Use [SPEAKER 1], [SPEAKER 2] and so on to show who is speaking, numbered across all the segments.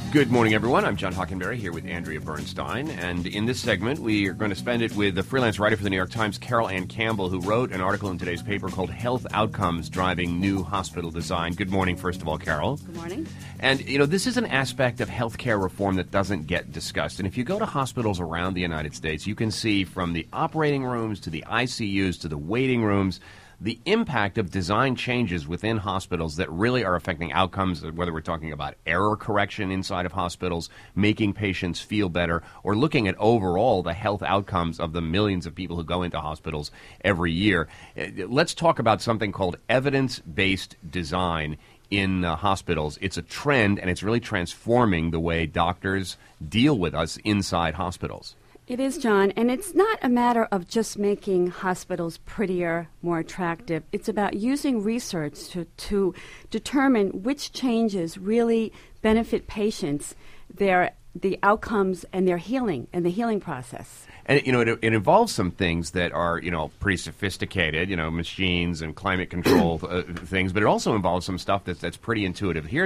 [SPEAKER 1] Good morning, everyone. I'm John Hockenberry here with Andrea Bernstein. And in this segment, we are going to spend it with the freelance writer for the New York Times, Carol Ann Campbell, who wrote an article in today's paper called Health Outcomes Driving New Hospital Design. Good morning, first of all, Carol.
[SPEAKER 2] Good morning.
[SPEAKER 1] And, this is an aspect of healthcare reform that doesn't get discussed. And if you go to hospitals around the United States, you can see from the operating rooms to the ICUs to the waiting rooms, the impact of design changes within hospitals that really are affecting outcomes, whether we're talking about error correction inside of hospitals, making patients feel better, or looking at overall the health outcomes of the millions of people who go into hospitals every year. Let's talk about something called evidence-based design in hospitals. It's a trend, and it's really transforming the way doctors deal with us inside hospitals.
[SPEAKER 2] It is, John, and it's not a matter of just making hospitals prettier, more attractive. It's about using research to determine which changes really benefit patients, the outcomes, and their healing, and the healing process.
[SPEAKER 1] And, it involves some things that are, pretty sophisticated, machines and climate control things, but it also involves some stuff that's pretty intuitive. Here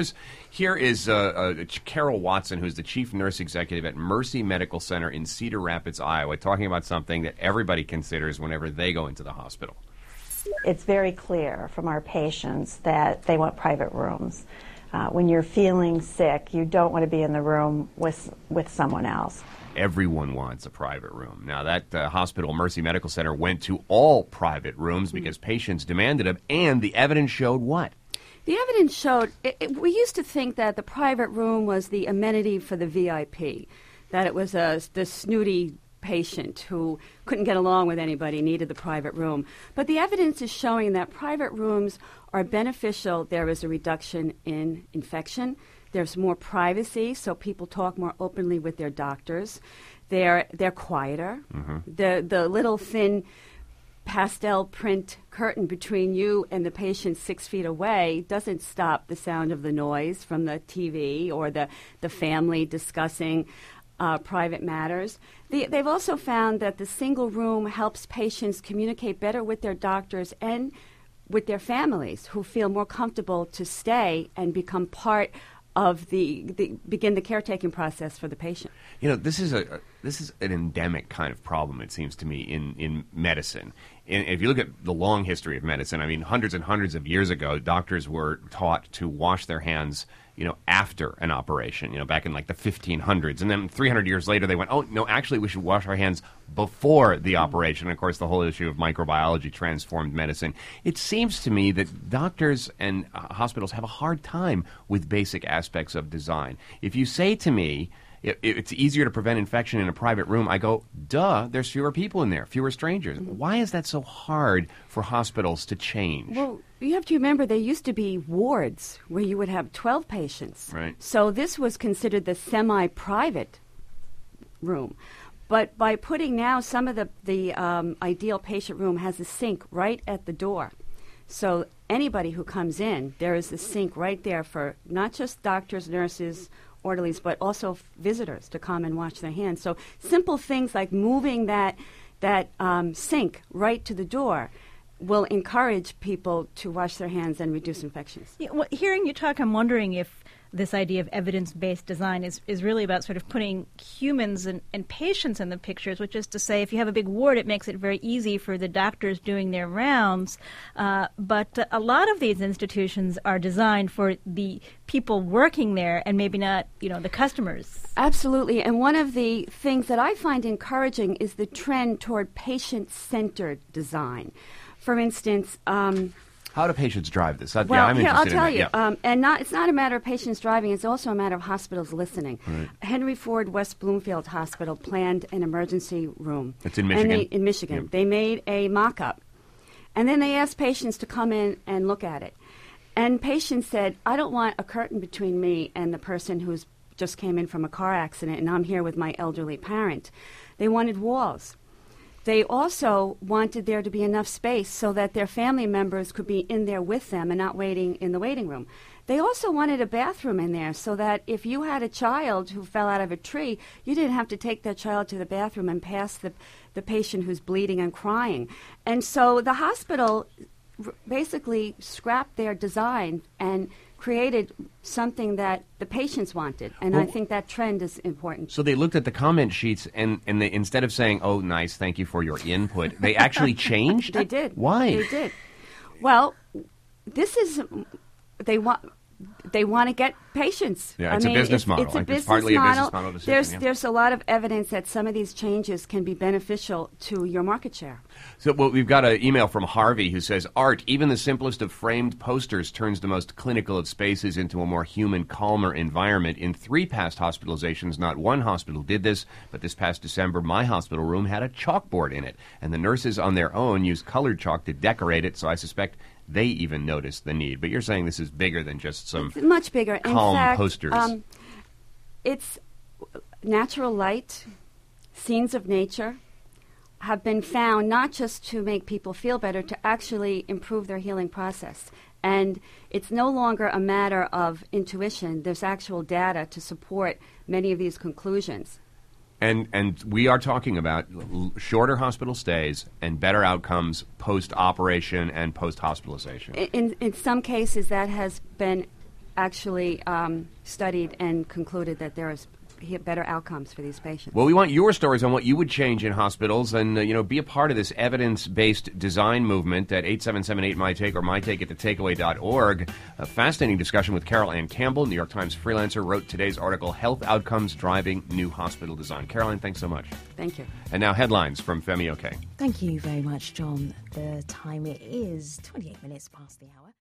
[SPEAKER 1] is Carol Watson, who's the chief nurse executive at Mercy Medical Center in Cedar Rapids, Iowa, talking about something that everybody considers whenever they go into the hospital.
[SPEAKER 3] It's very clear from our patients that they want private rooms. When you're feeling sick, you don't want to be in the room with someone else.
[SPEAKER 1] Everyone wants a private room. Now, that hospital, Mercy Medical Center, went to all private rooms because patients demanded them, and the evidence showed what?
[SPEAKER 2] The evidence showed, we used to think that the private room was the amenity for the VIP, that it was the snooty patient who couldn't get along with anybody, needed the private room. But the evidence is showing that private rooms are beneficial. There is a reduction in infection. There's more privacy, so people talk more openly with their doctors. They're quieter. Mm-hmm. The little thin pastel print curtain between you and the patient 6 feet away doesn't stop the sound of the noise from the TV or the family discussing private matters. They've also found that the single room helps patients communicate better with their doctors and with their families, who feel more comfortable to stay and become part of begin the caretaking process for the patient.
[SPEAKER 1] This is an endemic kind of problem, it seems to me, in medicine. And if you look at the long history of medicine, I mean, hundreds and hundreds of years ago, doctors were taught to wash their hands, after an operation, back in like the 1500s. And then 300 years later, they went, oh, no, actually, we should wash our hands before the operation. And of course, the whole issue of microbiology transformed medicine. It seems to me that doctors and hospitals have a hard time with basic aspects of design. If you say to me, it's easier to prevent infection in a private room, I go, duh, there's fewer people in there, fewer strangers. Mm-hmm. Why is that so hard for hospitals to change?
[SPEAKER 2] Well, you have to remember there used to be wards where you would have 12 patients.
[SPEAKER 1] Right.
[SPEAKER 2] So this was considered the semi-private room. But by putting now some of the ideal patient room has a sink right at the door. So anybody who comes in, there is a sink right there for not just doctors, nurses, orderlies, but also visitors to come and wash their hands. So simple things like moving that sink right to the door will encourage people to wash their hands and reduce infections.
[SPEAKER 4] Yeah, well, hearing you talk, I'm wondering if this idea of evidence-based design is really about sort of putting humans and patients in the pictures, which is to say, if you have a big ward, it makes it very easy for the doctors doing their rounds. But a lot of these institutions are designed for the people working there and maybe not, the customers.
[SPEAKER 2] Absolutely. And one of the things that I find encouraging is the trend toward patient-centered design. For instance,
[SPEAKER 1] how do patients drive this?
[SPEAKER 2] I'll tell you. Yeah. It's not a matter of patients driving. It's also a matter of hospitals listening. Right. Henry Ford West Bloomfield Hospital planned an emergency room.
[SPEAKER 1] It's in Michigan.
[SPEAKER 2] In Michigan. Yep. They made a mock-up. And then they asked patients to come in and look at it. And patients said, I don't want a curtain between me and the person who's just came in from a car accident, and I'm here with my elderly parent. They wanted walls. They also wanted there to be enough space so that their family members could be in there with them and not waiting in the waiting room. They also wanted a bathroom in there so that if you had a child who fell out of a tree, you didn't have to take that child to the bathroom and pass the patient who's bleeding and crying. And so the hospital basically scrapped their design and created something that the patients wanted, and I think that trend is important.
[SPEAKER 1] So they looked at the comment sheets, and they, instead of saying, "Oh, nice, thank you for your input," they actually changed?
[SPEAKER 2] They did.
[SPEAKER 1] Why?
[SPEAKER 2] They did. Well, this is they want to get patients.
[SPEAKER 1] Yeah, it's a business model.
[SPEAKER 2] It's a business
[SPEAKER 1] partly
[SPEAKER 2] model.
[SPEAKER 1] a business model decision.
[SPEAKER 2] There's a lot of evidence that some of these changes can be beneficial to your market share.
[SPEAKER 1] So we've got an email from Harvey who says, "Art, even the simplest of framed posters turns the most clinical of spaces into a more human, calmer environment. In 3 past hospitalizations, not one hospital did this, but this past December, my hospital room had a chalkboard in it, and the nurses on their own used colored chalk to decorate it, so I suspect they even noticed the need." But you're saying this is bigger than just some
[SPEAKER 2] It's much bigger.
[SPEAKER 1] calm
[SPEAKER 2] In fact,
[SPEAKER 1] posters.
[SPEAKER 2] It's natural light, scenes of nature have been found not just to make people feel better, to actually improve their healing process. And it's no longer a matter of intuition. There's actual data to support many of these conclusions.
[SPEAKER 1] And we are talking about shorter hospital stays and better outcomes post-operation and post-hospitalization.
[SPEAKER 2] In some cases, that has been actually studied and concluded that there is better outcomes for these patients.
[SPEAKER 1] Well, we want your stories on what you would change in hospitals, and be a part of this evidence-based design movement at 877-8MyTake or mytake at thetakeaway.org. A fascinating discussion with Carol Ann Campbell, New York Times freelancer, wrote today's article, Health Outcomes Driving New Hospital Design. Caroline, thanks so much.
[SPEAKER 2] Thank you.
[SPEAKER 1] And now headlines from Femi Oke.
[SPEAKER 5] Thank you very much, John. The time it is 28 minutes past the hour.